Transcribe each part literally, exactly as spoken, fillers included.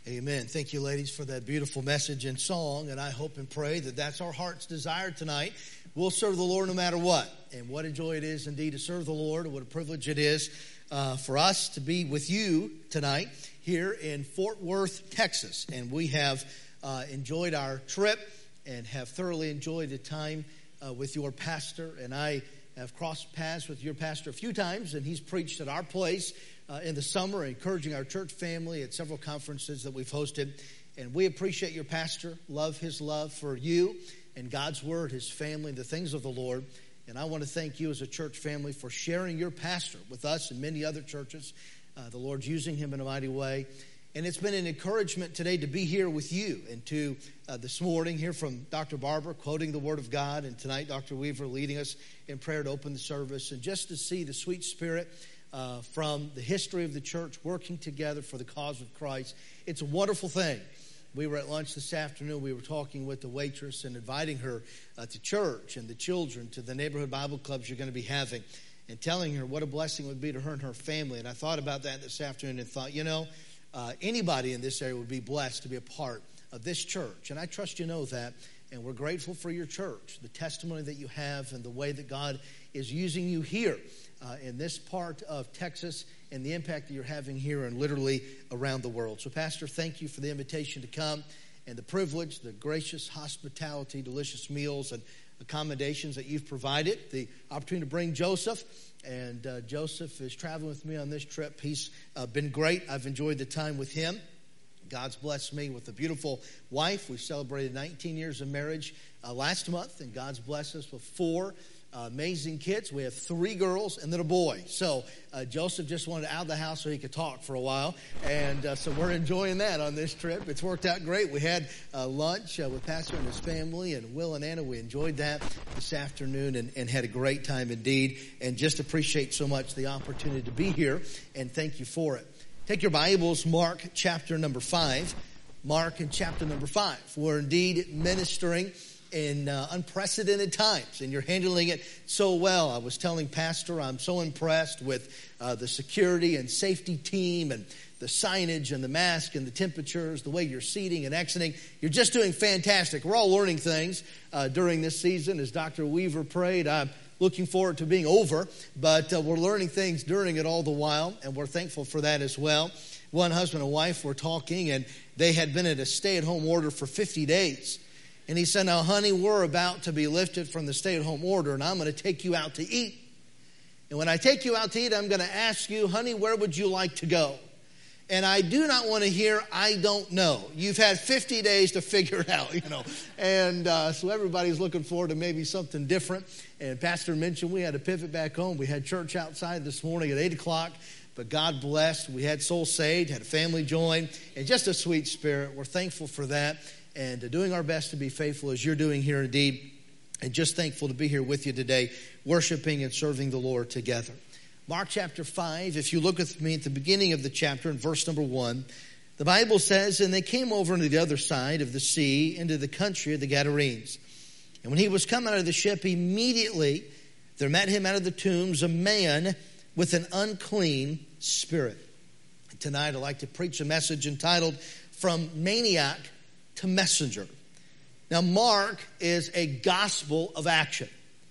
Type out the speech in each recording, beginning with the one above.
Amen. Thank you, ladies, for that beautiful message and song. And I hope and pray that that's our heart's desire tonight. We'll serve the Lord no matter what. And what a joy it is indeed to serve the Lord. What a privilege it is uh, for us to be with you tonight here in Fort Worth, Texas. And we have uh, enjoyed our trip and have thoroughly enjoyed the time uh, with your pastor. And I have crossed paths with your pastor a few times, and he's preached at our place Uh, in the summer, encouraging our church family at several conferences that we've hosted. And we appreciate your pastor, love his love for you and God's word, his family, the things of the Lord. And I want to thank you as a church family for sharing your pastor with us and many other churches. Uh, the Lord's using him in a mighty way. And it's been an encouragement today to be here with you and to uh, this morning hear from Doctor Barber quoting the Word of God, and tonight Doctor Weaver leading us in prayer to open the service, and just to see the sweet spirit Uh, from the history of the church working together for the cause of Christ. It's a wonderful thing. We were at lunch this afternoon. We were talking with the waitress and inviting her uh, to church and the children to the neighborhood Bible clubs you're going to be having, and telling her what a blessing it would be to her and her family. And I thought about that this afternoon and thought, you know, uh, anybody in this area would be blessed to be a part of this church. And I trust you know that. And we're grateful for your church, the testimony that you have, and the way that God is using you here uh, in this part of Texas, and the impact that you're having here and literally around the world. So, Pastor, thank you for the invitation to come and the privilege, the gracious hospitality, delicious meals and accommodations that you've provided, the opportunity to bring Joseph. And uh, Joseph is traveling with me on this trip. He's uh, been great. I've enjoyed the time with him. God's blessed me with a beautiful wife. We celebrated nineteen years of marriage uh, last month, and God's blessed us with four uh, amazing kids. We have three girls and then a boy. So uh, Joseph just wanted out of the house so he could talk for a while, and uh, so we're enjoying that on this trip. It's worked out great. We had uh, lunch uh, with Pastor and his family, and Will and Anna. We enjoyed that this afternoon and, and had a great time indeed, and just appreciate so much the opportunity to be here, and thank you for it. Take your Bibles, Mark chapter number five. Mark in chapter number five. We're indeed ministering in uh, unprecedented times, and you're handling it so well. I was telling Pastor I'm so impressed with uh, the security and safety team and the signage and the mask and the temperatures, the way you're seating and exiting. You're just doing fantastic. We're all learning things uh, during this season. As Doctor Weaver prayed, I'm looking forward to being over, but uh, we're learning things during it all the while, and we're thankful for that as well. One husband and wife were talking, and they had been at a stay-at-home order for fifty days. And he said, now, honey, we're about to be lifted from the stay-at-home order, and I'm going to take you out to eat. And when I take you out to eat, I'm going to ask you, honey, where would you like to go? And I do not want to hear, I don't know. You've had fifty days to figure it out, you know. And uh, so everybody's looking forward to maybe something different. And Pastor mentioned we had to pivot back home. We had church outside this morning at eight o'clock. But God blessed. We had souls saved, had a family join, and just a sweet spirit. We're thankful for that, and uh, doing our best to be faithful as you're doing here indeed. And just thankful to be here with you today, worshiping and serving the Lord together. Mark chapter five, if you look with me at the beginning of the chapter in verse number one, the Bible says, and they came over to the other side of the sea into the country of the Gadarenes. And when he was come out of the ship, immediately there met him out of the tombs a man with an unclean spirit. And tonight I'd like to preach a message entitled, From Maniac to Messenger. Now, Mark is a gospel of action.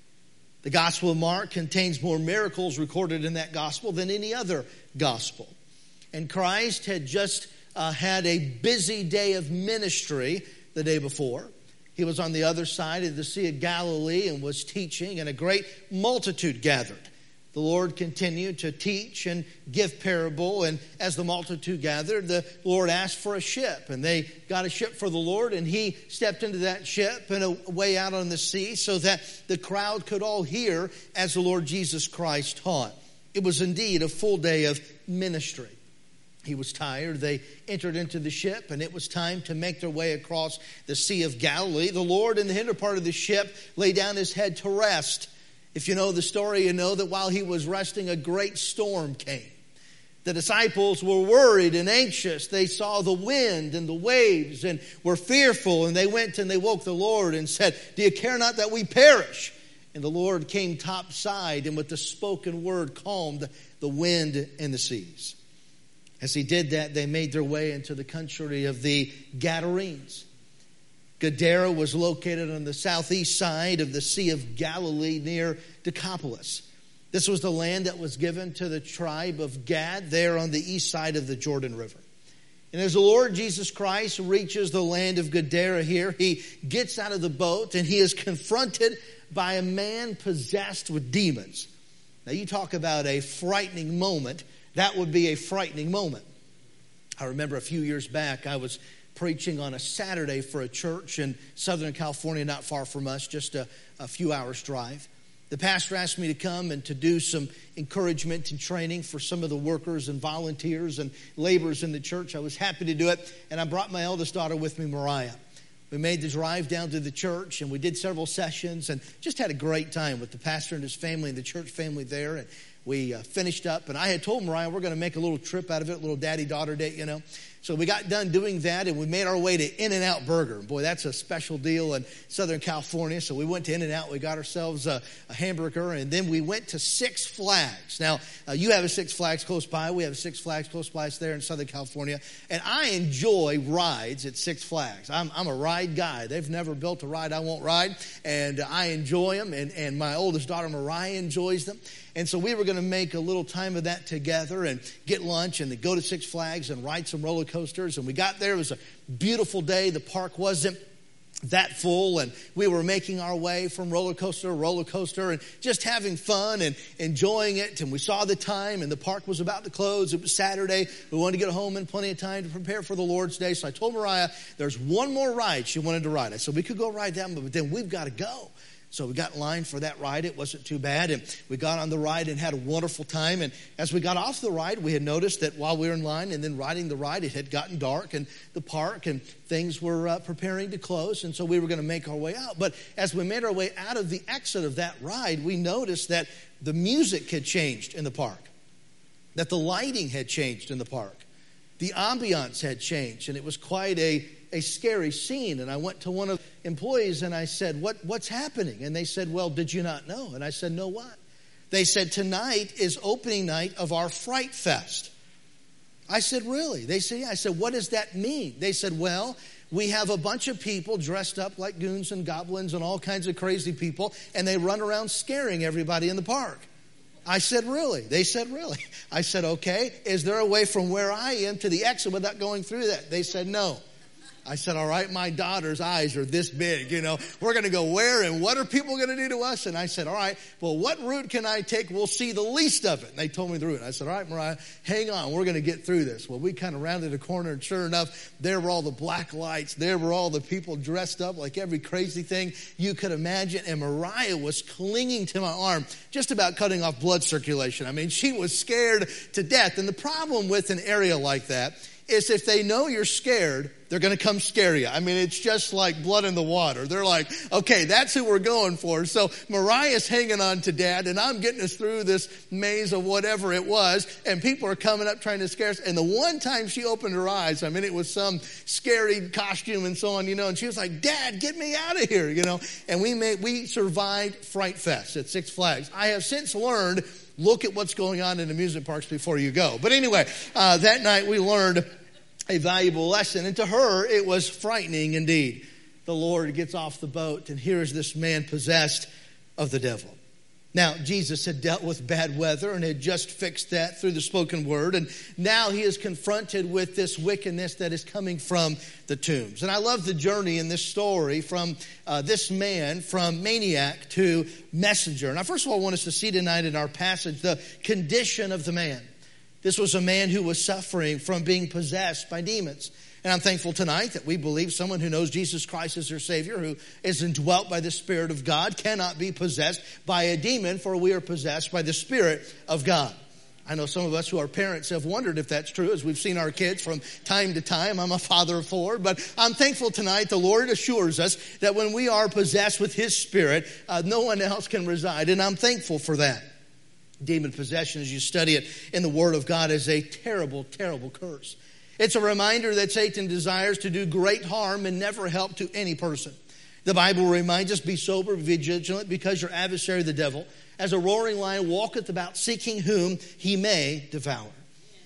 The Gospel of Mark contains more miracles recorded in that gospel than any other gospel. And Christ had just uh, had a busy day of ministry the day before. He was on the other side of the Sea of Galilee and was teaching, and a great multitude gathered. The Lord continued to teach and give parable, and as the multitude gathered, the Lord asked for a ship, and they got a ship for the Lord, and he stepped into that ship and away out on the sea so that the crowd could all hear as the Lord Jesus Christ taught. It was indeed a full day of ministry. He was tired. They entered into the ship, and it was time to make their way across the Sea of Galilee. The Lord in the hinder part of the ship lay down his head to rest. If you know the story, you know that while he was resting, a great storm came. The disciples were worried and anxious. They saw the wind and the waves and were fearful. And they went and they woke the Lord and said, do you care not that we perish? And the Lord came topside and with the spoken word calmed the wind and the seas. As he did that, they made their way into the country of the Gadarenes. Gadara was located on the southeast side of the Sea of Galilee near Decapolis. This was the land that was given to the tribe of Gad there on the east side of the Jordan River. And as the Lord Jesus Christ reaches the land of Gadara here, he gets out of the boat and he is confronted by a man possessed with demons. Now you talk about a frightening moment. That would be a frightening moment. I remember a few years back, I was preaching on a Saturday for a church in Southern California, not far from us, just a, a few hours drive. The pastor asked me to come and to do some encouragement and training for some of the workers and volunteers and laborers in the church. I was happy to do it, and I brought my eldest daughter with me, Mariah. We made the drive down to the church, and we did several sessions and just had a great time with the pastor and his family and the church family there. And we uh, finished up, and I had told Mariah we're going to make a little trip out of it, a little daddy-daughter date, you know. So we got done doing that, and we made our way to In-N-Out Burger. Boy, that's a special deal in Southern California. So we went to In-N-Out. We got ourselves a, a hamburger, and then we went to Six Flags. Now, uh, you have a Six Flags close by. We have a Six Flags close by us there in Southern California. And I enjoy rides at Six Flags. I'm, I'm a ride guy. They've never built a ride I won't ride, and I enjoy them, and, and my oldest daughter, Mariah, enjoys them. And so we were going to make a little time of that together and get lunch and then go to Six Flags and ride some roller coasters. And we got there. It was a beautiful day. The park wasn't that full, and we were making our way from roller coaster to roller coaster and just having fun and enjoying it. And we saw the time, and the park was about to close. It was Saturday. We wanted to get home in plenty of time to prepare for the Lord's Day. So I told Mariah there's one more ride she wanted to ride. I said we could go ride that, but then we've got to go. So we got in line for that ride. It wasn't too bad. And we got on the ride and had a wonderful time. And as we got off the ride, we had noticed that while we were in line and then riding the ride, it had gotten dark in the park and things were uh, preparing to close. And so we were going to make our way out. But as we made our way out of the exit of that ride, we noticed that the music had changed in the park, that the lighting had changed in the park. The ambiance had changed, and it was quite a, a scary scene. And I went to one of the employees and I said, what, what's happening? And they said, well, did you not know? And I said, no, what? They said, tonight is opening night of our Fright Fest. I said, really? They said, yeah. I said, what does that mean? They said, well, we have a bunch of people dressed up like goons and goblins and all kinds of crazy people, and they run around scaring everybody in the park. I said, really? They said, really? I said, okay. Is there a way from where I am to the exit without going through that? They said, no. I said, all right, my daughter's eyes are this big, you know. We're going to go where and what are people going to do to us? And I said, all right, well, what route can I take? We'll see the least of it. And they told me the route. I said, all right, Mariah, hang on. We're going to get through this. Well, we kind of rounded a corner, and sure enough, there were all the black lights. There were all the people dressed up like every crazy thing you could imagine. And Mariah was clinging to my arm, just about cutting off blood circulation. I mean, she was scared to death. And the problem with an area like that is if they know you're scared, they're going to come scare you. I mean, it's just like blood in the water. They're like, okay, that's who we're going for. So Mariah's hanging on to Dad, and I'm getting us through this maze of whatever it was, and people are coming up trying to scare us. And the one time she opened her eyes, I mean, it was some scary costume and so on, you know, and she was like, Dad, get me out of here, you know. And we made, we survived Fright Fest at Six Flags. I have since learned, look at what's going on in amusement parks before you go. But anyway, uh, that night we learned a valuable lesson. And to her, it was frightening indeed. The Lord gets off the boat, and here is this man possessed of the devil. Now, Jesus had dealt with bad weather and had just fixed that through the spoken word. And now he is confronted with this wickedness that is coming from the tombs. And I love the journey in this story from uh, this man, from maniac to messenger. And I first of all want us to see tonight in our passage the condition of the man. This was a man who was suffering from being possessed by demons. And I'm thankful tonight that we believe someone who knows Jesus Christ as their Savior, who is indwelt by the Spirit of God, cannot be possessed by a demon, for we are possessed by the Spirit of God. I know some of us who are parents have wondered if that's true, as we've seen our kids from time to time. I'm a father of four, but I'm thankful tonight the Lord assures us that when we are possessed with His Spirit, uh, no one else can reside, and I'm thankful for that. Demon possession, as you study it in the Word of God, is a terrible, terrible curse. It's a reminder that Satan desires to do great harm and never help to any person. The Bible reminds us, be sober, be vigilant, because your adversary, the devil, as a roaring lion, walketh about seeking whom he may devour.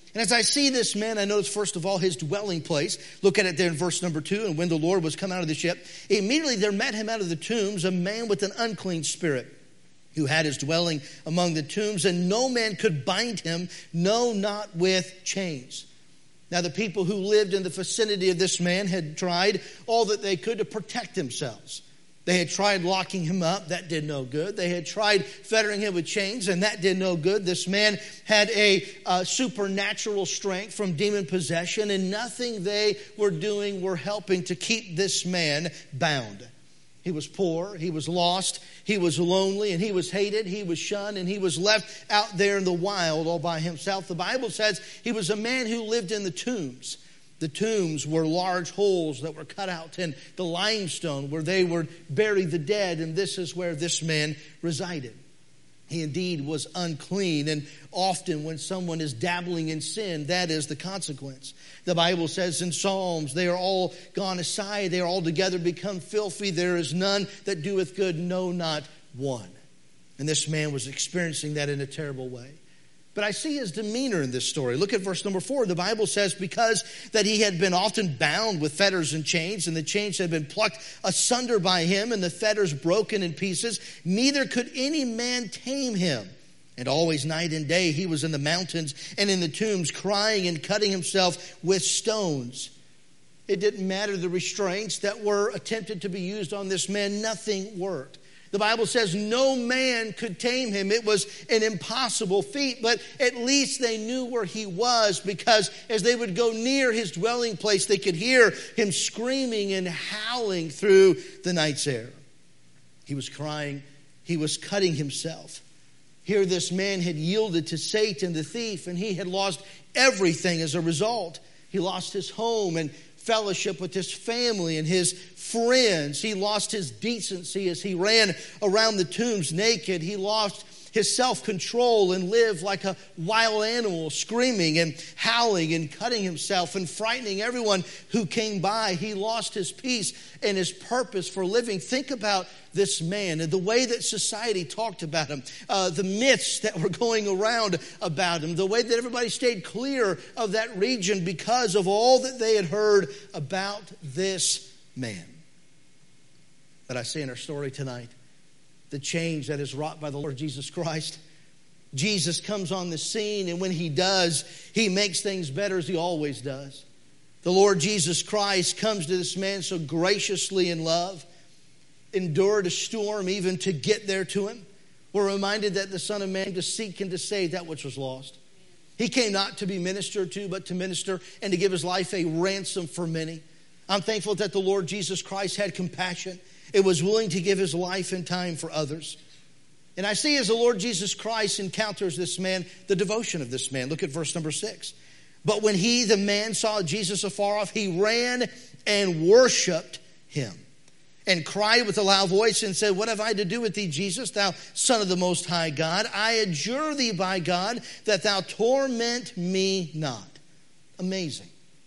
And as I see this man, I notice first of all his dwelling place. Look at it there in verse number two. And when the Lord was come out of the ship, immediately there met him out of the tombs a man with an unclean spirit, who had his dwelling among the tombs, and no man could bind him, no, not with chains. Now the people who lived in the vicinity of this man had tried all that they could to protect themselves. They had tried locking him up. That did no good. They had tried fettering him with chains, and that did no good. This man had a uh, supernatural strength from demon possession, and nothing they were doing were helping to keep this man bound. He was poor, he was lost, he was lonely, and he was hated, he was shunned, and he was left out there in the wild all by himself. The Bible says he was a man who lived in the tombs. The tombs were large holes that were cut out in the limestone where they would bury the dead, and this is where this man resided. He indeed was unclean, and often when someone is dabbling in sin, that is the consequence. The Bible says in Psalms, they are all gone aside, they are altogether become filthy, there is none that doeth good, no, not one. And this man was experiencing that in a terrible way. But I see his demeanor in this story. Look at verse number four. The Bible says, because that he had been often bound with fetters and chains, and the chains had been plucked asunder by him, and the fetters broken in pieces, neither could any man tame him. And always night and day he was in the mountains and in the tombs, crying and cutting himself with stones. It didn't matter the restraints that were attempted to be used on this man. Nothing worked. The Bible says no man could tame him. It was an impossible feat, but at least they knew where he was, because as they would go near his dwelling place, they could hear him screaming and howling through the night's air. He was crying. He was cutting himself. Here this man had yielded to Satan, the thief, and he had lost everything as a result. He lost his home and fellowship with his family and his friends. He lost his decency as he ran around the tombs naked. He lost his self-control and lived like a wild animal, screaming and howling and cutting himself and frightening everyone who came by. He lost his peace and his purpose for living. Think about this man and the way that society talked about him, uh, the myths that were going around about him, the way that everybody stayed clear of that region because of all that they had heard about this man. But I see in our story tonight the change that is wrought by the Lord Jesus Christ. Jesus comes on the scene, and when he does, he makes things better as he always does. The Lord Jesus Christ comes to this man so graciously in love, endured a storm even to get there to him. We're reminded that the Son of Man came to seek and to save that which was lost. He came not to be ministered to, but to minister and to give his life a ransom for many. I'm thankful that the Lord Jesus Christ had compassion. It was willing to give his life and time for others. And I see as the Lord Jesus Christ encounters this man, the devotion of this man. Look at verse number six. But when he, the man, saw Jesus afar off, he ran and worshiped him and cried with a loud voice and said, what have I to do with thee, Jesus, thou Son of the Most High God? I adjure thee by God that thou torment me not. Amazing.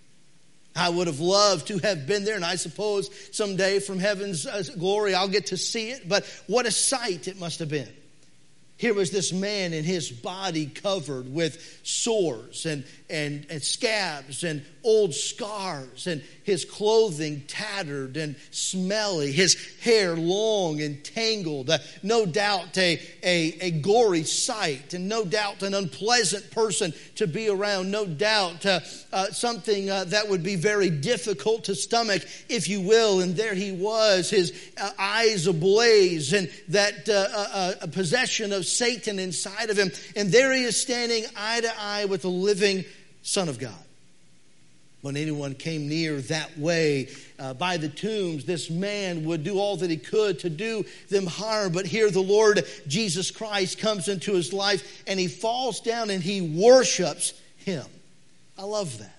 I would have loved to have been there, and I suppose someday from heaven's glory I'll get to see it. But what a sight it must have been. Here was this man and his body covered with sores and, and, and scabs and old scars, and his clothing tattered and smelly, his hair long and tangled. Uh, no doubt a, a, a gory sight, and no doubt an unpleasant person to be around. No doubt uh, uh, something uh, that would be very difficult to stomach, if you will. And there he was, his uh, eyes ablaze, and that uh, uh, uh, possession of Satan inside of him. And there he is standing eye to eye with the living Son of God. When anyone came near that way uh, by the tombs, this man would do all that he could to do them harm. But here the Lord Jesus Christ comes into his life, and he falls down and he worships him. I love that.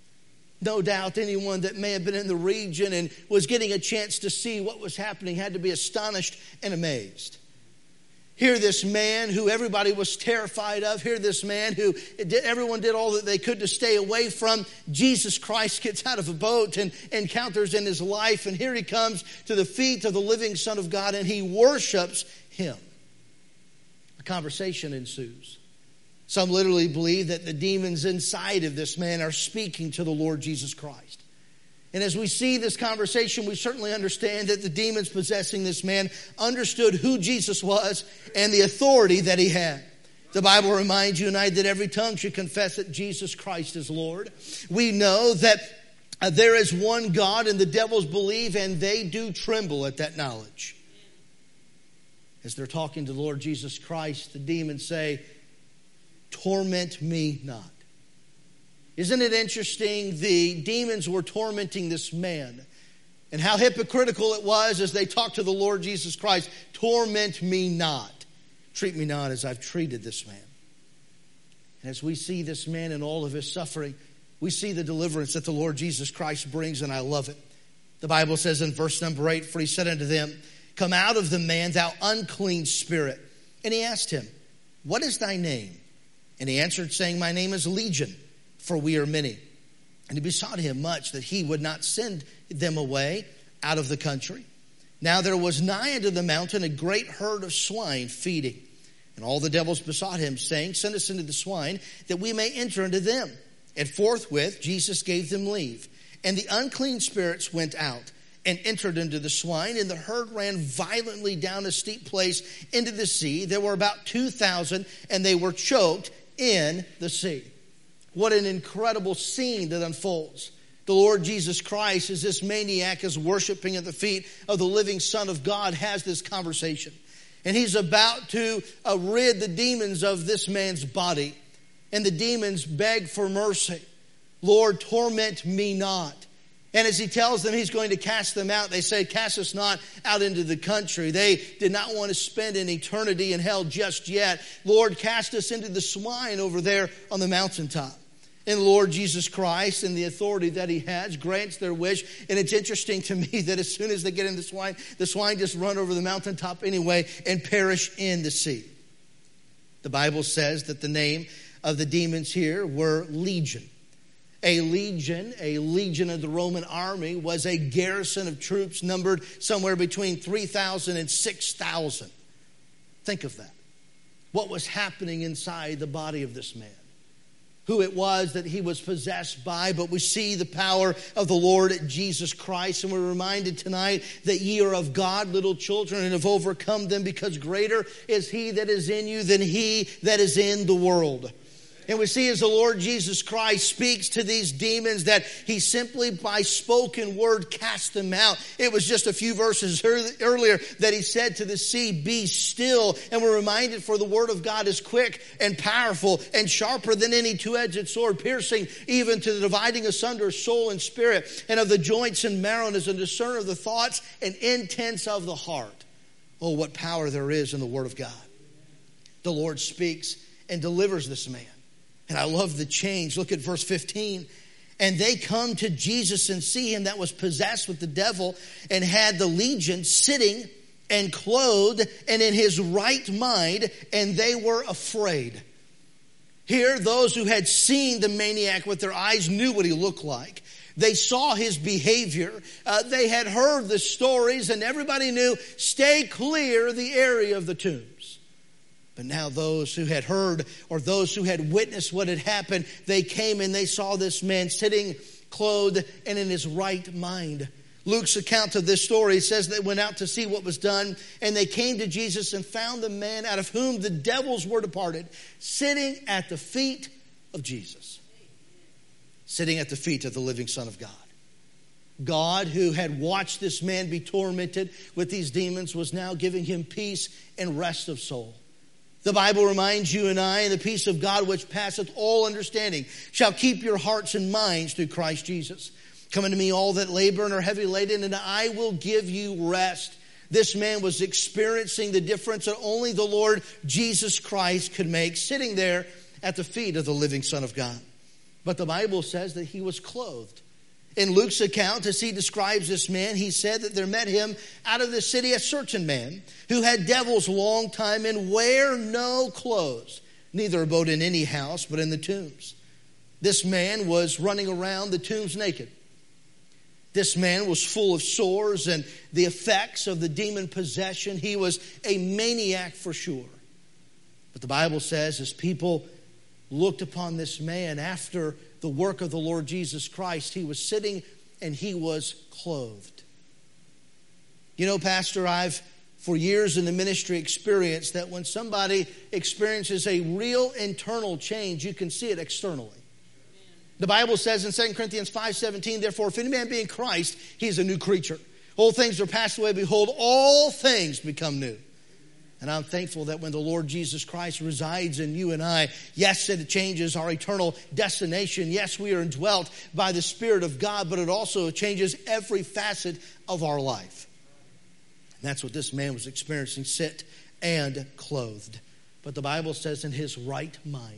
No doubt anyone that may have been in the region and was getting a chance to see what was happening had to be astonished and amazed. Here this man who everybody was terrified of. Here this man who did, everyone did all that they could to stay away from. Jesus Christ gets out of a boat and encounters in his life. And here he comes to the feet of the living Son of God, and he worships him. A conversation ensues. Some literally believe that the demons inside of this man are speaking to the Lord Jesus Christ. And as we see this conversation, we certainly understand that the demons possessing this man understood who Jesus was and the authority that he had. The Bible reminds you and I that every tongue should confess that Jesus Christ is Lord. We know that uh, there is one God, and the devils believe and they do tremble at that knowledge. As they're talking to the Lord Jesus Christ, the demons say, "Torment me not." Isn't it interesting? The demons were tormenting this man. And how hypocritical it was as they talked to the Lord Jesus Christ. "Torment me not. Treat me not as I've treated this man." And as we see this man in all of his suffering, we see the deliverance that the Lord Jesus Christ brings, and I love it. The Bible says in verse number eight, "For he said unto them, Come out of the man, thou unclean spirit." And he asked him, "What is thy name?" And he answered, saying, "My name is Legion, for we are many." And he besought him much that he would not send them away out of the country. Now there was nigh unto the mountain a great herd of swine feeding. And all the devils besought him, saying, "Send us into the swine, that we may enter into them." And forthwith Jesus gave them leave. And the unclean spirits went out and entered into the swine, and the herd ran violently down a steep place into the sea. There were about two thousand, and they were choked in the sea. What an incredible scene that unfolds. The Lord Jesus Christ, as this maniac is worshiping at the feet of the living Son of God, has this conversation. And he's about to uh, rid the demons of this man's body. And the demons beg for mercy. "Lord, torment me not." And as he tells them he's going to cast them out, they say, "Cast us not out into the country." They did not want to spend an eternity in hell just yet. "Lord, cast us into the swine over there on the mountaintop." And the Lord Jesus Christ, and the authority that he has, grants their wish. And it's interesting to me that as soon as they get in the swine, the swine just run over the mountaintop anyway and perish in the sea. The Bible says that the name of the demons here were Legion. A legion, a legion of the Roman army, was a garrison of troops numbered somewhere between three thousand and six thousand. Think of that. What was happening inside the body of this man? Who it was that he was possessed by, but we see the power of the Lord Jesus Christ, and we're reminded tonight that ye are of God, little children, and have overcome them, because greater is he that is in you than he that is in the world. And we see as the Lord Jesus Christ speaks to these demons that he simply by spoken word cast them out. It was just a few verses earlier that he said to the sea, "Be still." And we're reminded, for the word of God is quick and powerful and sharper than any two-edged sword, piercing even to the dividing asunder of soul and spirit, and of the joints and marrow, and is a discerner of the thoughts and intents of the heart. Oh, what power there is in the word of God. The Lord speaks and delivers this man. And I love the change. Look at verse fifteen. "And they come to Jesus and see him that was possessed with the devil, and had the legion sitting and clothed and in his right mind, and they were afraid." Here, those who had seen the maniac with their eyes knew what he looked like. They saw his behavior. Uh, they had heard the stories, and everybody knew, stay clear the area of the tombs. But now those who had heard, or those who had witnessed what had happened, they came and they saw this man sitting, clothed, and in his right mind. Luke's account of this story says they went out to see what was done, and they came to Jesus and found the man out of whom the devils were departed, sitting at the feet of Jesus. Sitting at the feet of the living Son of God. God, who had watched this man be tormented with these demons, was now giving him peace and rest of soul. The Bible reminds you and I, "And the peace of God which passeth all understanding shall keep your hearts and minds through Christ Jesus. Come unto me all that labor and are heavy laden, and I will give you rest." This man was experiencing the difference that only the Lord Jesus Christ could make, sitting there at the feet of the living Son of God. But the Bible says that he was clothed. In Luke's account, as he describes this man, he said that there met him out of the city a certain man who had devils long time and wear no clothes, neither abode in any house, but in the tombs. This man was running around the tombs naked. This man was full of sores and the effects of the demon possession. He was a maniac for sure. But the Bible says, as people looked upon this man after the work of the Lord Jesus Christ. He was sitting and he was clothed. You know, Pastor, I've for years in the ministry experienced that when somebody experiences a real internal change, you can see it externally. The Bible says in Second Corinthians five seventeen, therefore, if any man be in Christ, he is a new creature. Old things are passed away. Behold, all things become new. And I'm thankful that when the Lord Jesus Christ resides in you and I, yes, it changes our eternal destination. Yes, we are indwelt by the Spirit of God, but it also changes every facet of our life. And that's what this man was experiencing, sit and clothed. But the Bible says in his right mind.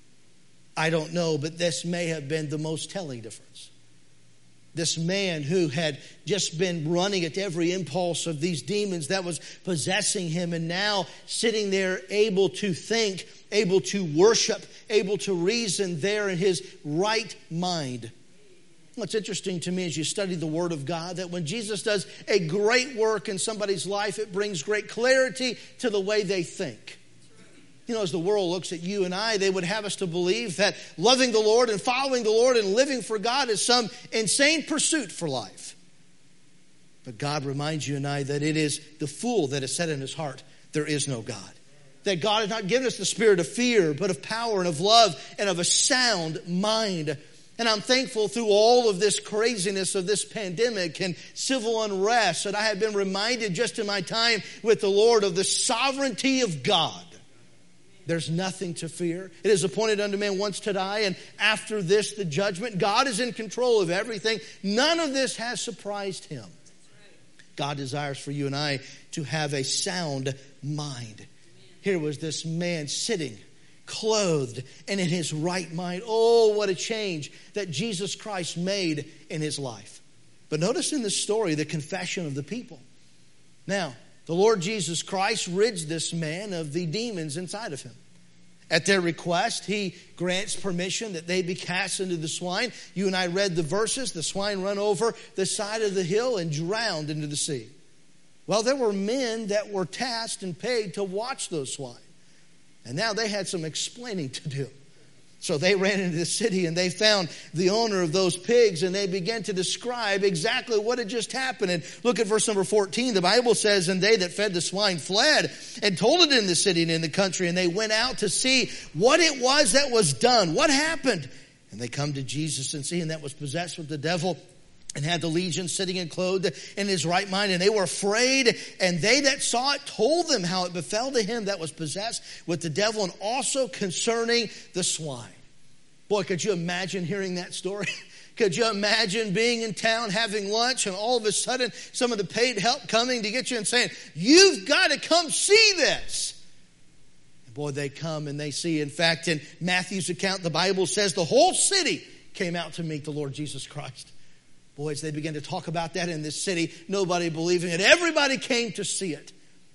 I don't know, but this may have been the most telling difference. This man who had just been running at every impulse of these demons that was possessing him, and now sitting there able to think, able to worship, able to reason there in his right mind. What's interesting to me as you study the Word of God, that when Jesus does a great work in somebody's life, it brings great clarity to the way they think. You know, as the world looks at you and I, they would have us to believe that loving the Lord and following the Lord and living for God is some insane pursuit for life. But God reminds you and I that it is the fool that has said in his heart, there is no God. That God has not given us the spirit of fear, but of power and of love and of a sound mind. And I'm thankful through all of this craziness of this pandemic and civil unrest that I have been reminded just in my time with the Lord of the sovereignty of God. There's nothing to fear. It is appointed unto man once to die, and after this, the judgment. God is in control of everything. None of this has surprised him. God desires for you and I to have a sound mind. Here was this man sitting, clothed, and in his right mind. Oh, what a change that Jesus Christ made in his life. But notice in this story the confession of the people. Now, the Lord Jesus Christ rids this man of the demons inside of him. At their request, he grants permission that they be cast into the swine. You and I read the verses. The swine run over the side of the hill and drowned into the sea. Well, there were men that were tasked and paid to watch those swine. And now they had some explaining to do. So they ran into the city and they found the owner of those pigs, and they began to describe exactly what had just happened. And look at verse number fourteen. The Bible says, and they that fed the swine fled and told it in the city and in the country. And they went out to see what it was that was done. What happened? And they come to Jesus and see him that was possessed with the devil and had the legion sitting and clothed in his right mind. And they were afraid. And they that saw it told them how it befell to him that was possessed with the devil, and also concerning the swine. Boy, could you imagine hearing that story? Could you imagine being in town having lunch, and all of a sudden some of the paid help coming to get you and saying, you've got to come see this. And boy, they come and they see. In fact, in Matthew's account, the Bible says the whole city came out to meet the Lord Jesus Christ. Boy, as they began to talk about that in this city, nobody believing it. Everybody came to see it.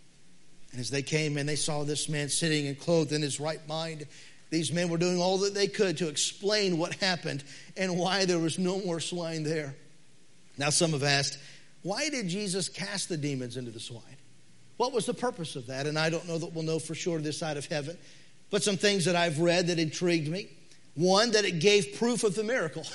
And as they came and they saw this man sitting and clothed in his right mind, these men were doing all that they could to explain what happened and why there was no more swine there. Now some have asked, why did Jesus cast the demons into the swine? What was the purpose of that? And I don't know that we'll know for sure this side of heaven. But some things that I've read that intrigued me. One, that it gave proof of the miracle.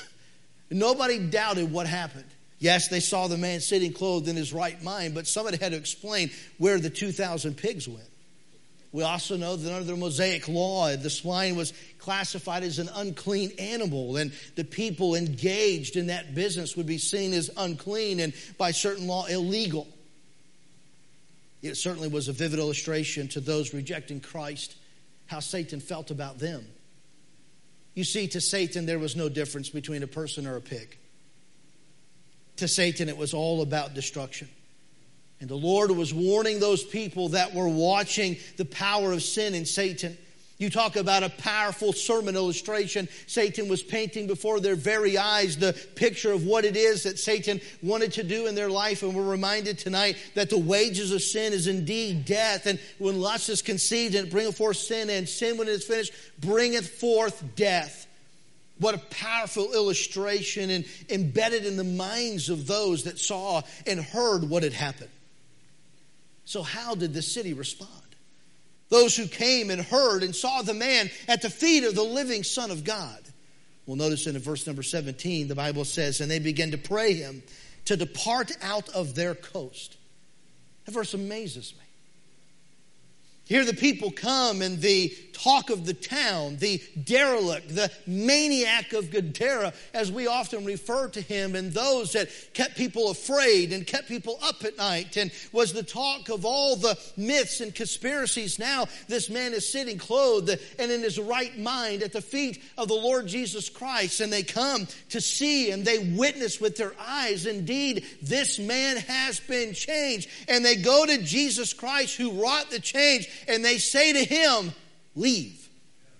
Nobody doubted what happened. Yes, they saw the man sitting clothed in his right mind, but somebody had to explain where the two thousand pigs went. We also know that under the Mosaic law, the swine was classified as an unclean animal, and the people engaged in that business would be seen as unclean and by certain law illegal. It certainly was a vivid illustration to those rejecting Christ, how Satan felt about them. You see, to Satan there was no difference between a person or a pig. To Satan it was all about destruction. And the Lord was warning those people that were watching the power of sin in Satan. You talk about a powerful sermon illustration. Satan was painting before their very eyes the picture of what it is that Satan wanted to do in their life. And we're reminded tonight that the wages of sin is indeed death. And when lust is conceived, and it bringeth forth sin, and sin when it is finished bringeth forth death. What a powerful illustration, and embedded in the minds of those that saw and heard what had happened. So how did the city respond? Those who came and heard and saw the man at the feet of the living Son of God. Well, notice in verse number seventeen, the Bible says, and they began to pray him to depart out of their coast. That verse amazes me. Here the people come and the talk of the town, the derelict, the maniac of Gadara, as we often refer to him, and those that kept people afraid and kept people up at night, and was the talk of all the myths and conspiracies. Now this man is sitting clothed and in his right mind at the feet of the Lord Jesus Christ, and they come to see and they witness with their eyes, indeed, this man has been changed. And they go to Jesus Christ who wrought the change, and they say to him, leave.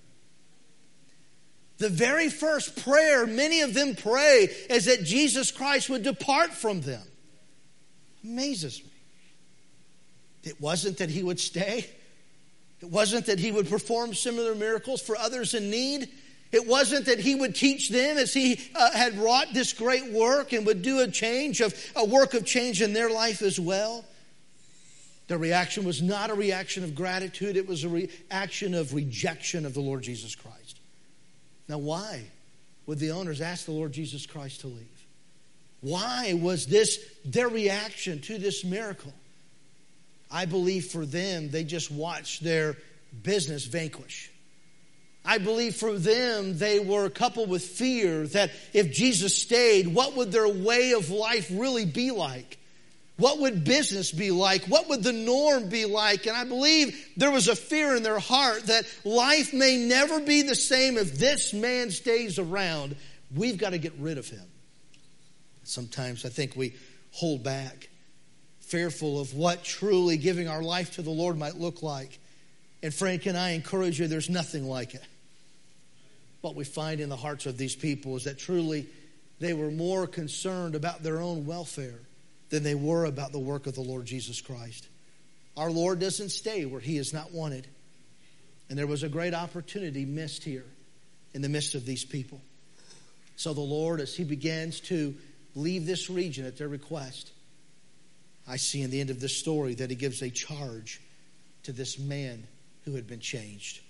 The very first prayer many of them pray is that Jesus Christ would depart from them. Amazes me. It wasn't that he would stay. It wasn't that he would perform similar miracles for others in need. It wasn't that he would teach them as he uh, had wrought this great work and would do a change of a work of change in their life as well. The reaction was not a reaction of gratitude. It was a reaction of rejection of the Lord Jesus Christ. Now, why would the owners ask the Lord Jesus Christ to leave? Why was this their reaction to this miracle? I believe for them, they just watched their business vanquish. I believe for them, they were coupled with fear that if Jesus stayed, what would their way of life really be like? What would business be like? What would the norm be like? And I believe there was a fear in their heart that life may never be the same if this man stays around. We've got to get rid of him. Sometimes I think we hold back, fearful of what truly giving our life to the Lord might look like. And Frank and I encourage you, there's nothing like it. What we find in the hearts of these people is that truly they were more concerned about their own welfare than they were about the work of the Lord Jesus Christ. Our Lord doesn't stay where he is not wanted. And there was a great opportunity missed here in the midst of these people. So the Lord, as he begins to leave this region at their request, I see in the end of this story that he gives a charge to this man who had been changed.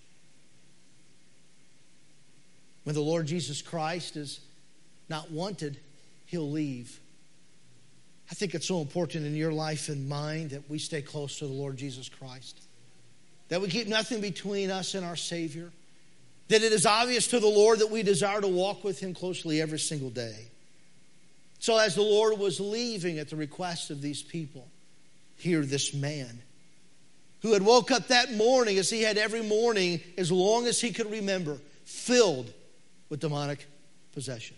When the Lord Jesus Christ is not wanted, he'll leave. I think it's so important in your life and mine that we stay close to the Lord Jesus Christ. That we keep nothing between us and our Savior. That it is obvious to the Lord that we desire to walk with him closely every single day. So as the Lord was leaving at the request of these people, here this man who had woke up that morning as he had every morning as long as he could remember, filled with demonic possession,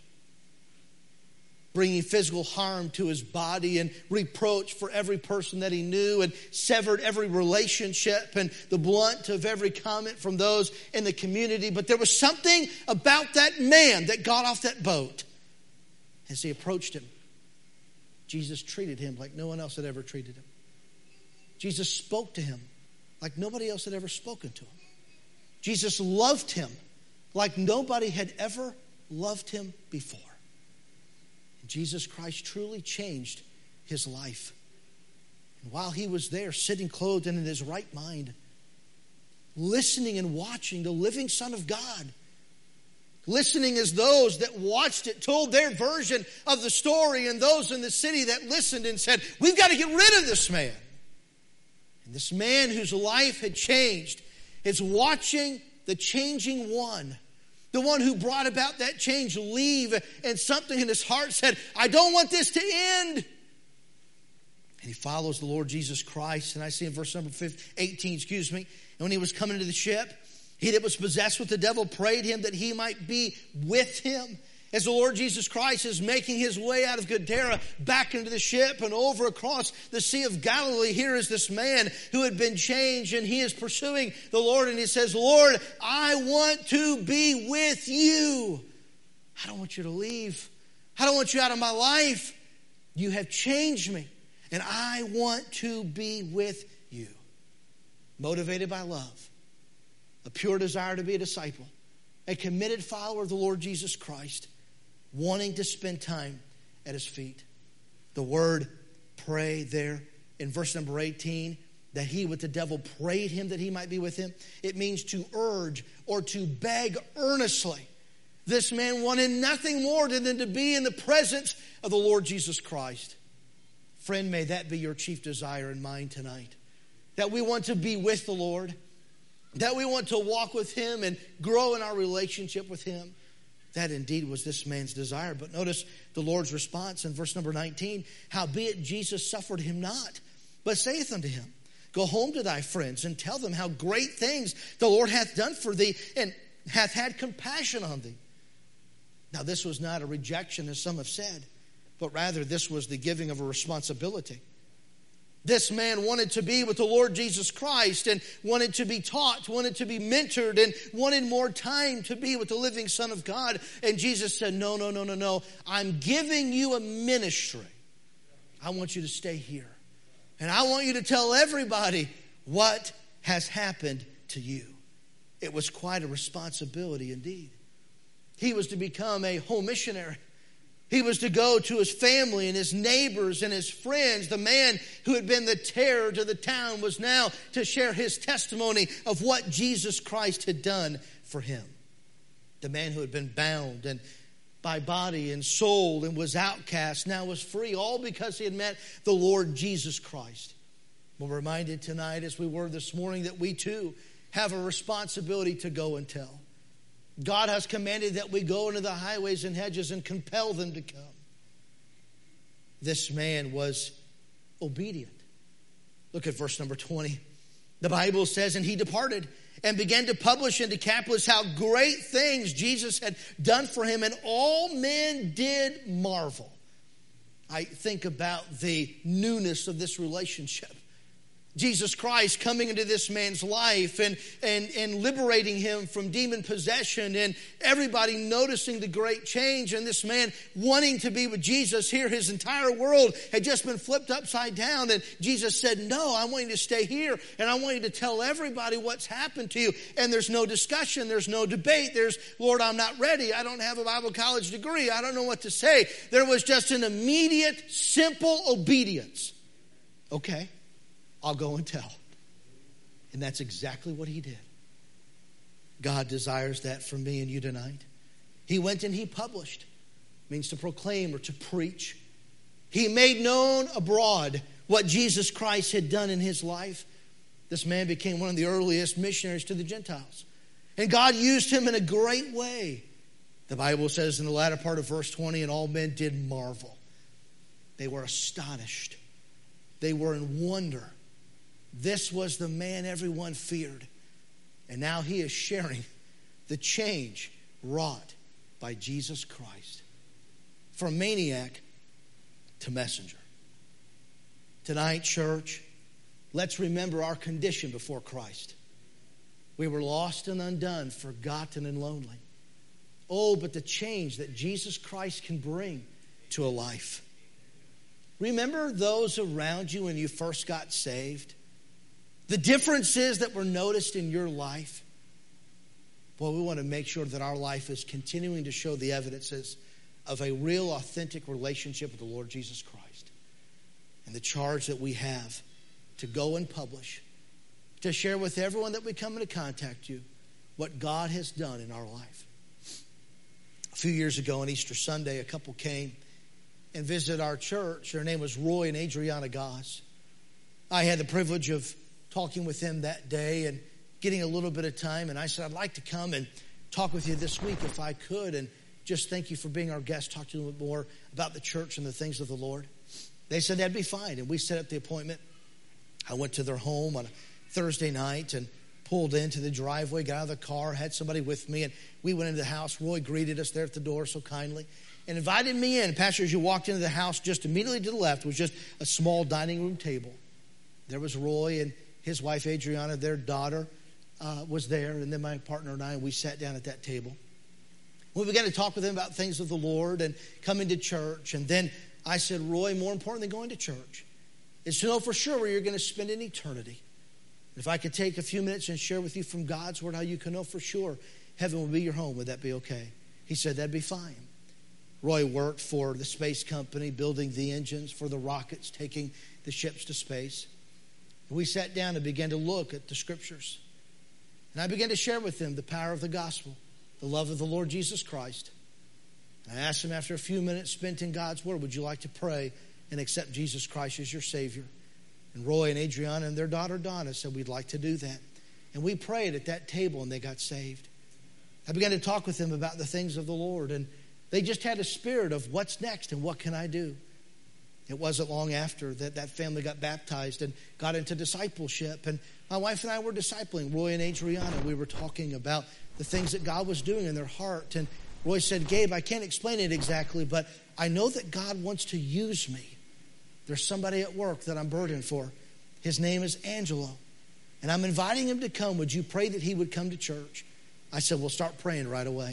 bringing physical harm to his body and reproach for every person that he knew, and severed every relationship and the blunt of every comment from those in the community. But there was something about that man that got off that boat. As he approached him, Jesus treated him like no one else had ever treated him. Jesus spoke to him like nobody else had ever spoken to him. Jesus loved him like nobody had ever loved him before. Jesus Christ truly changed his life. And while he was there, sitting clothed and in his right mind, listening and watching the living Son of God, listening as those that watched it told their version of the story, and those in the city that listened and said, we've got to get rid of this man. And this man whose life had changed is watching the changing one, the one who brought about that change, leave, and something in his heart said, I don't want this to end. And he follows the Lord Jesus Christ. And I see in verse number eighteen, excuse me, and when he was coming into the ship, he that was possessed with the devil prayed him that he might be with him. As the Lord Jesus Christ is making his way out of Gadara back into the ship and over across the Sea of Galilee, here is this man who had been changed, and he is pursuing the Lord, and he says, Lord, I want to be with you. I don't want you to leave. I don't want you out of my life. You have changed me, and I want to be with you. Motivated by love, a pure desire to be a disciple, a committed follower of the Lord Jesus Christ, wanting to spend time at his feet. The word pray there in verse number eighteen that he with the devil prayed him that he might be with him. It means to urge or to beg earnestly. This man wanted nothing more than to be in the presence of the Lord Jesus Christ. Friend, may that be your chief desire and mine tonight. That we want to be with the Lord. That we want to walk with him and grow in our relationship with him. That indeed was this man's desire. But notice the Lord's response in verse number nineteen. Howbeit Jesus suffered him not, but saith unto him, Go home to thy friends and tell them how great things the Lord hath done for thee and hath had compassion on thee. Now this was not a rejection as some have said, but rather this was the giving of a responsibility. This man wanted to be with the Lord Jesus Christ and wanted to be taught, wanted to be mentored, and wanted more time to be with the living Son of God. And Jesus said, no, no, no, no, no. I'm giving you a ministry. I want you to stay here. And I want you to tell everybody what has happened to you. It was quite a responsibility indeed. He was to become a home missionary. He was to go to his family and his neighbors and his friends. The man who had been the terror to the town was now to share his testimony of what Jesus Christ had done for him. The man who had been bound and by body and soul and was outcast now was free, all because he had met the Lord Jesus Christ. We're reminded tonight, as we were this morning, that we too have a responsibility to go and tell. God has commanded that we go into the highways and hedges and compel them to come. This man was obedient. Look at verse number twenty. The Bible says, and he departed and began to publish in Decapolis how great things Jesus had done for him, and all men did marvel. I think about the newness of this relationship. Jesus Christ coming into this man's life and, and, and liberating him from demon possession, and everybody noticing the great change, and this man wanting to be with Jesus. Here his entire world had just been flipped upside down, and Jesus said, no, I want you to stay here, and I want you to tell everybody what's happened to you. And there's no discussion, there's no debate, there's, Lord, I'm not ready, I don't have a Bible college degree, I don't know what to say. There was just an immediate, simple obedience. Okay, I'll go and tell. And that's exactly what he did. God desires that from me and you tonight. He went and he published. It means to proclaim or to preach. He made known abroad what Jesus Christ had done in his life. This man became one of the earliest missionaries to the Gentiles. And God used him in a great way. The Bible says in the latter part of verse twenty, and all men did marvel. They were astonished. They were in wonder. This was the man everyone feared. And now he is sharing the change wrought by Jesus Christ. From maniac to messenger. Tonight, church, let's remember our condition before Christ. We were lost and undone, forgotten and lonely. Oh, but the change that Jesus Christ can bring to a life. Remember those around you when you first got saved? The differences that were noticed in your life. Well, we want to make sure that our life is continuing to show the evidences of a real, authentic relationship with the Lord Jesus Christ. And the charge that we have to go and publish, to share with everyone that we come into contact with what God has done in our life. A few years ago on Easter Sunday, a couple came and visited our church. Their name was Roy and Adriana Goss. I had the privilege of talking with them that day and getting a little bit of time. And I said, I'd like to come and talk with you this week if I could. And just thank you for being our guest. Talk to you a little bit more about the church and the things of the Lord. They said that'd be fine. And we set up the appointment. I went to their home on a Thursday night and pulled into the driveway, got out of the car, had somebody with me. And we went into the house. Roy greeted us there at the door so kindly and invited me in. Pastor, as you walked into the house, just immediately to the left was just a small dining room table. There was Roy and his wife, Adriana, their daughter, uh, was there. And then my partner and I, we sat down at that table. We began to talk with them about things of the Lord and coming to church. And then I said, Roy, more important than going to church is to know for sure where you're going to spend an eternity. If I could take a few minutes and share with you from God's word how you can know for sure heaven will be your home, would that be okay? He said, that'd be fine. Roy worked for the space company, building the engines for the rockets, taking the ships to space. We sat down and began to look at the scriptures. And I began to share with them the power of the gospel, the love of the Lord Jesus Christ. And I asked them after a few minutes spent in God's word, would you like to pray and accept Jesus Christ as your Savior? And Roy and Adriana and their daughter Donna said, we'd like to do that. And we prayed at that table and they got saved. I began to talk with them about the things of the Lord, and they just had a spirit of what's next and what can I do? It wasn't long after that that family got baptized and got into discipleship. And my wife and I were discipling Roy and Adriana. We were talking about the things that God was doing in their heart. And Roy said, Gabe, I can't explain it exactly, but I know that God wants to use me. There's somebody at work that I'm burdened for. His name is Angelo. And I'm inviting him to come. Would you pray that he would come to church? I said, we'll start praying right away.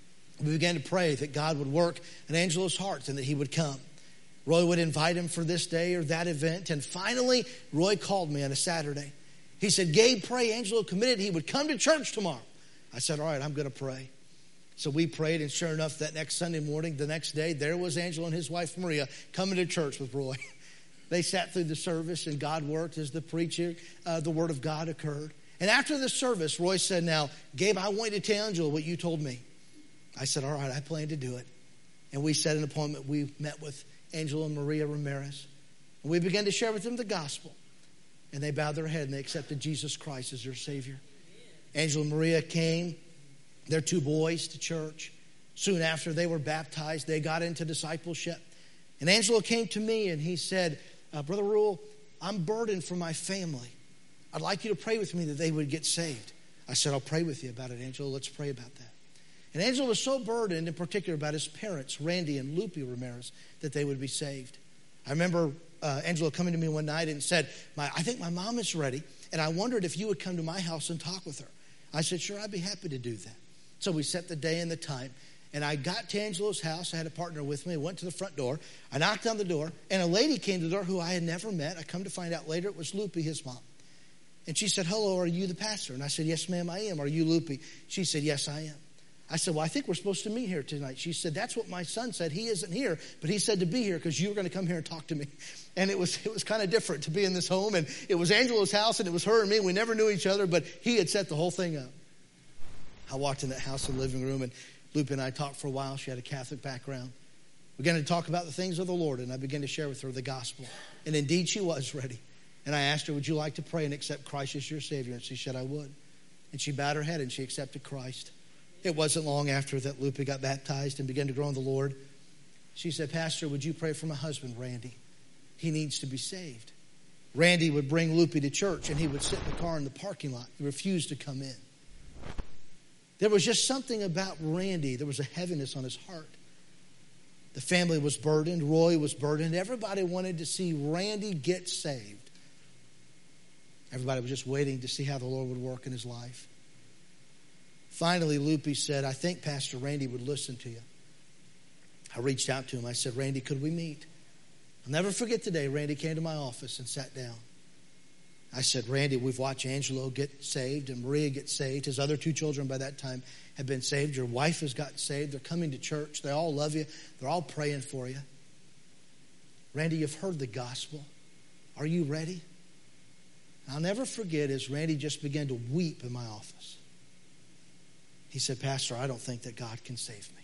We began to pray that God would work in Angelo's heart and that he would come. Roy would invite him for this day or that event. And finally, Roy called me on a Saturday. He said, Gabe, pray Angelo committed he would come to church tomorrow. I said, all right, I'm going to pray. So we prayed, and sure enough, that next Sunday morning, the next day, there was Angelo and his wife Maria coming to church with Roy. They sat through the service, and God worked as the preacher, uh, the word of God occurred. And after the service, Roy said, now, Gabe, I want you to tell Angelo what you told me. I said, all right, I plan to do it. And we set an appointment. We met with Angelo and Maria Ramirez. And we began to share with them the gospel. And they bowed their head and they accepted Jesus Christ as their Savior. Angelo and Maria came, their two boys, to church. Soon after they were baptized, they got into discipleship. And Angelo came to me and he said, uh, Brother Rule, I'm burdened for my family. I'd like you to pray with me that they would get saved. I said, I'll pray with you about it, Angelo. Let's pray about that. And Angelo was so burdened, in particular, about his parents, Randy and Lupe Ramirez, that they would be saved. I remember uh, Angelo coming to me one night and said, my, I think my mom is ready, and I wondered if you would come to my house and talk with her. I said, sure, I'd be happy to do that. So we set the day and the time, and I got to Angelo's house. I had a partner with me. I went to the front door. I knocked on the door, and a lady came to the door who I had never met. I come to find out later it was Lupe, his mom. And she said, hello, are you the pastor? And I said, yes, ma'am, I am. Are you Lupe? She said, yes, I am. I said, well, I think we're supposed to meet here tonight. She said, that's what my son said. He isn't here, but he said to be here because you were going to come here and talk to me. And it was it was kind of different to be in this home. And it was Angelo's house, and it was her and me. We never knew each other, but he had set the whole thing up. I walked in that house in the living room, and Lupe and I talked for a while. She had a Catholic background. We began to talk about the things of the Lord, and I began to share with her the gospel. And indeed, she was ready. And I asked her, would you like to pray and accept Christ as your Savior? And she said, I would. And she bowed her head, and she accepted Christ. It wasn't long after that Lupe got baptized and began to grow in the Lord. She said, Pastor, would you pray for my husband, Randy? He needs to be saved. Randy would bring Lupe to church, and he would sit in the car in the parking lot. He refused to come in. There was just something about Randy. There was a heaviness on his heart. The family was burdened. Roy was burdened. Everybody wanted to see Randy get saved. Everybody was just waiting to see how the Lord would work in his life. Finally, Lupe said, I think Pastor Randy would listen to you. I reached out to him. I said, Randy, could we meet? I'll never forget the day Randy came to my office and sat down. I said, Randy, we've watched Angelo get saved and Maria get saved. His other two children by that time had been saved. Your wife has gotten saved. They're coming to church. They all love you. They're all praying for you. Randy, you've heard the gospel. Are you ready? I'll never forget as Randy just began to weep in my office. He said, Pastor, I don't think that God can save me.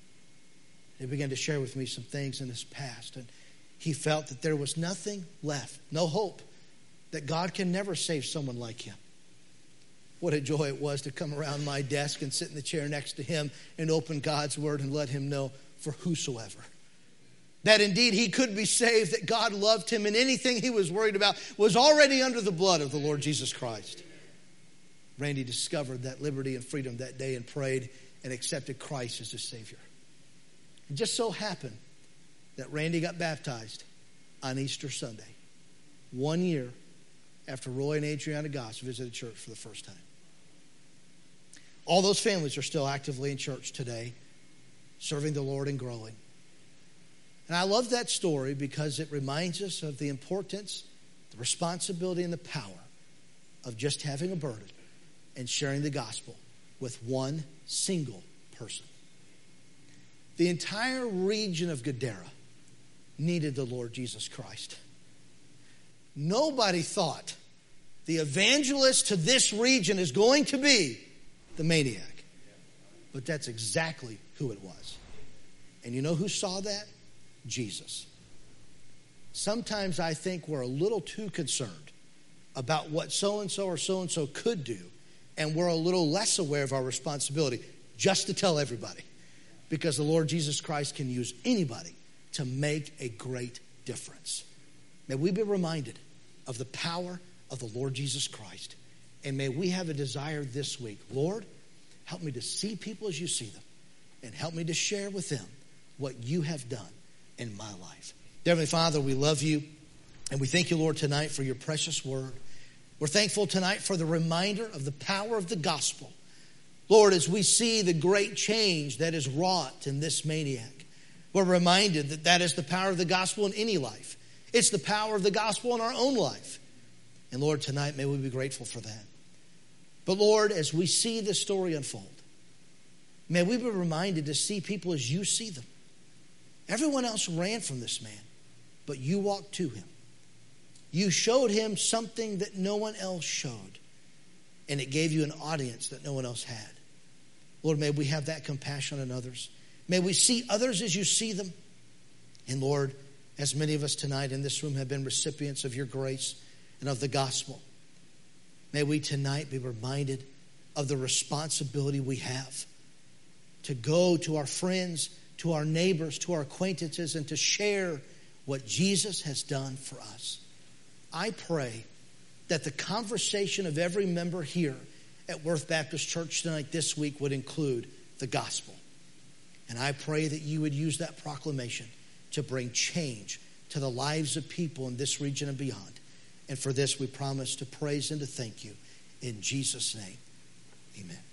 He began to share with me some things in his past, and he felt that there was nothing left, no hope, that God can never save someone like him. What a joy it was to come around my desk and sit in the chair next to him and open God's word and let him know for whosoever. That indeed he could be saved, that God loved him, and anything he was worried about was already under the blood of the Lord Jesus Christ. Randy discovered that liberty and freedom that day and prayed and accepted Christ as his Savior. It just so happened that Randy got baptized on Easter Sunday, one year after Roy and Adriana Goss visited church for the first time. All those families are still actively in church today, serving the Lord and growing. And I love that story because it reminds us of the importance, the responsibility, and the power of just having a burden and sharing the gospel with one single person. The entire region of Gadara needed the Lord Jesus Christ. Nobody thought The evangelist to this region is going to be the maniac. But that's exactly who it was. And you know who saw that? Jesus. Sometimes I think we're a little too concerned about what so-and-so or so-and-so could do, and we're a little less aware of our responsibility just to tell everybody. Because the Lord Jesus Christ can use anybody to make a great difference. May we be reminded of the power of the Lord Jesus Christ. And may we have a desire this week. Lord, help me to see people as you see them. And help me to share with them what you have done in my life. Dear Heavenly Father, we love you. And we thank you, Lord, tonight for your precious word. We're thankful tonight for the reminder of the power of the gospel. Lord, as we see the great change that is wrought in this maniac, we're reminded that that is the power of the gospel in any life. It's the power of the gospel in our own life. And Lord, tonight, may we be grateful for that. But Lord, as we see this story unfold, may we be reminded to see people as you see them. Everyone else ran from this man, but you walked to him. You showed him something that no one else showed, and it gave you an audience that no one else had. Lord, may we have that compassion on others. May we see others as you see them. And Lord, as many of us tonight in this room have been recipients of your grace and of the gospel, may we tonight be reminded of the responsibility we have to go to our friends, to our neighbors, to our acquaintances, and to share what Jesus has done for us. I pray that the conversation of every member here at Worth Baptist Church tonight this week would include the gospel. And I pray that you would use that proclamation to bring change to the lives of people in this region and beyond. And for this we promise to praise and to thank you in Jesus' name. Amen.